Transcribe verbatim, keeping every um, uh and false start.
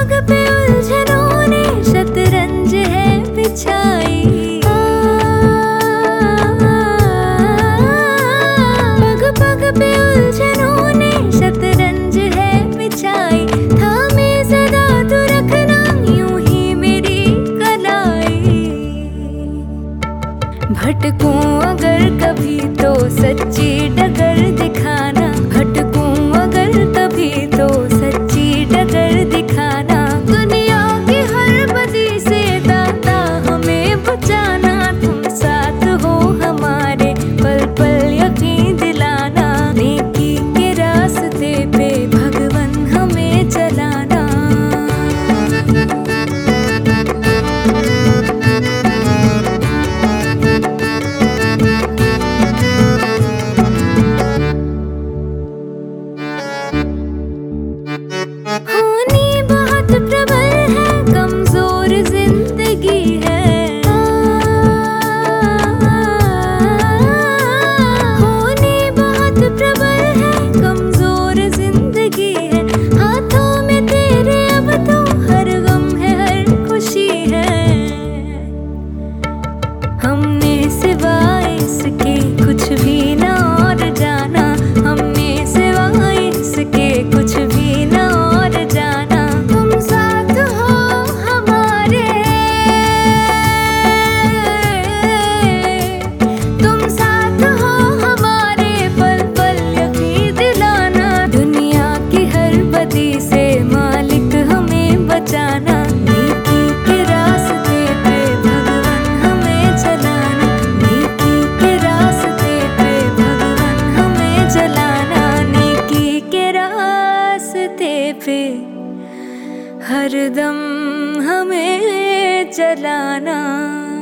पग पे उलझनों ने शतरंज है बिछाई। पग पग पे उलझनों ने शतरंज है बिछाई। थामे सदा तू रखना यूं ही मेरी कलाई। भटकूं अगर कभी तो सच्ची डगर दिखाना। भटकूं अगर कभी तो सच्ची डगर दिखाना। दुनिया की हर बदी से दाता हमें बचाना। तुम साथ हो हमारे पल पल यकीन दिलाना। नेकी के रास्ते पे भगवन हमें चलाना। होनी बहुत प्रबल है कमजोर जिंदगी है। होनी बहुत प्रबल है कमजोर जिंदगी है। हाथों में तेरे अब तो हर गम है हर खुशी है। हमने सिवाय इसके कुछ भी ना और जाना। हमने सिवाय इसके कुछ भी ना और जाना। तुम साथ हो हमारे। तुम साथ हो हमारे पल पल यकीन दिलाना। दुनिया की हर बदी से मालिक हमें बचाना। नेकी के रास्ते पे भगवान हमें चलाना। नेकी के रास्ते पे भगवान हमें चलाना। नेकी के रास्ते पे हरदम हमें चलाना।